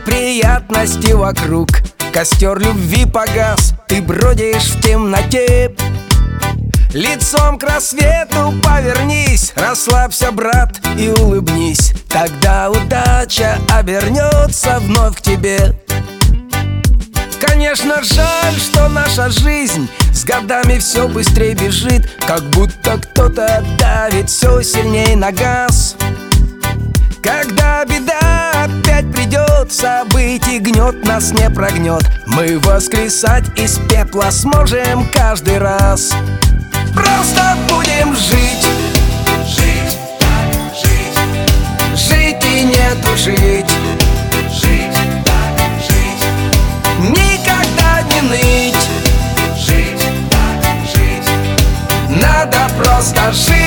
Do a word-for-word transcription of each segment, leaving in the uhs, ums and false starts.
неприятности вокруг. Костер любви погас, ты бродишь в темноте. Лицом к рассвету повернись, расслабься, брат, и улыбнись. Тогда удача обернется вновь к тебе. Конечно, жаль, что наша жизнь с годами все быстрее бежит, как будто кто-то давит все сильнее на газ. Когда беда опять придет, событий гнет нас не прогнет. Мы воскресать из пепла сможем каждый раз. Просто будем жить, Жить, так, жить, жить и не тужить, жить, так, жить, никогда не ныть. жить, так, жить, Надо просто жить.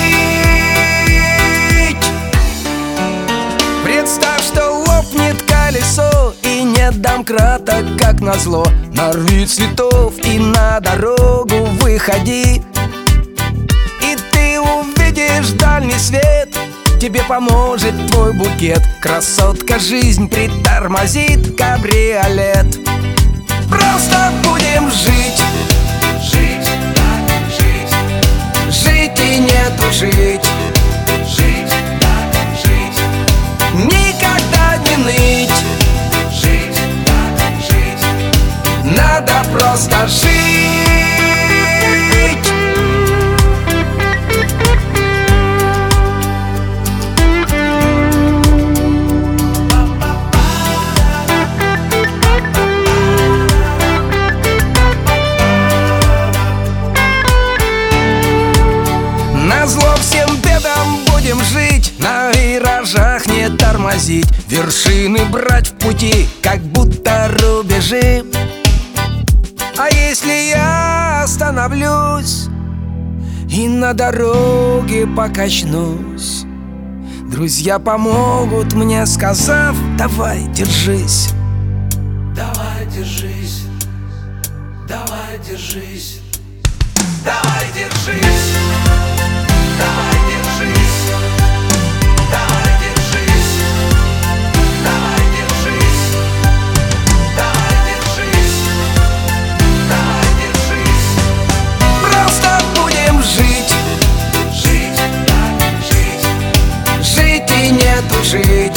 Представь, что лопнет колесо и нет домкрата, как назло. Нарви цветов и на дорогу выходи. И ты увидишь дальний свет, тебе поможет твой букет. Красотка жизнь притормозит кабриолет. Просто будем жить, жить, так, жить, жить и не тужить, жить, так, жить, никогда не ныть. жить, так, жить, Надо просто жить. Назло всем бедам будем жить, на виражах не тормозить, вершины брать в пути, как будто рубежи. А если я остановлюсь и на дороге покачнусь, друзья помогут мне, сказав: давай, держись. давай, держись, давай, держись, давай, держись, давай, держись, давай, держись, давай, держись, давай, держись, давай, держись, Просто будем жить, жить, так, жить, жить и не тужить.